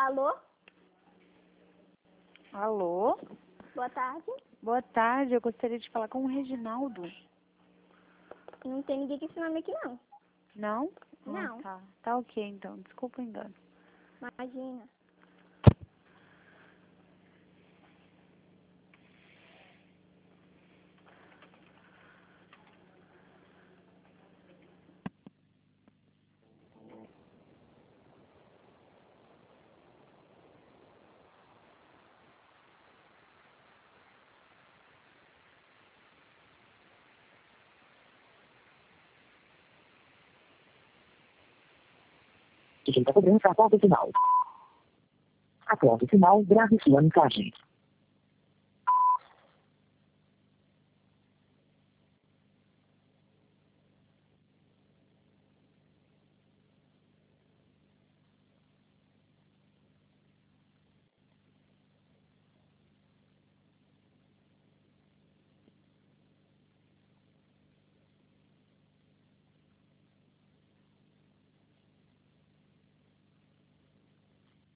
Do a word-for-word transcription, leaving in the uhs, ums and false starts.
Alô? Alô? Boa tarde. Boa tarde, eu gostaria de falar com o Reginaldo. Não tem ninguém com esse nome aqui, não. Não? Não. Ah, tá. Tá ok, então. Desculpa o engano. Imagina. Direita cobrança, aponto final. Aponto final, grave sua mensagem.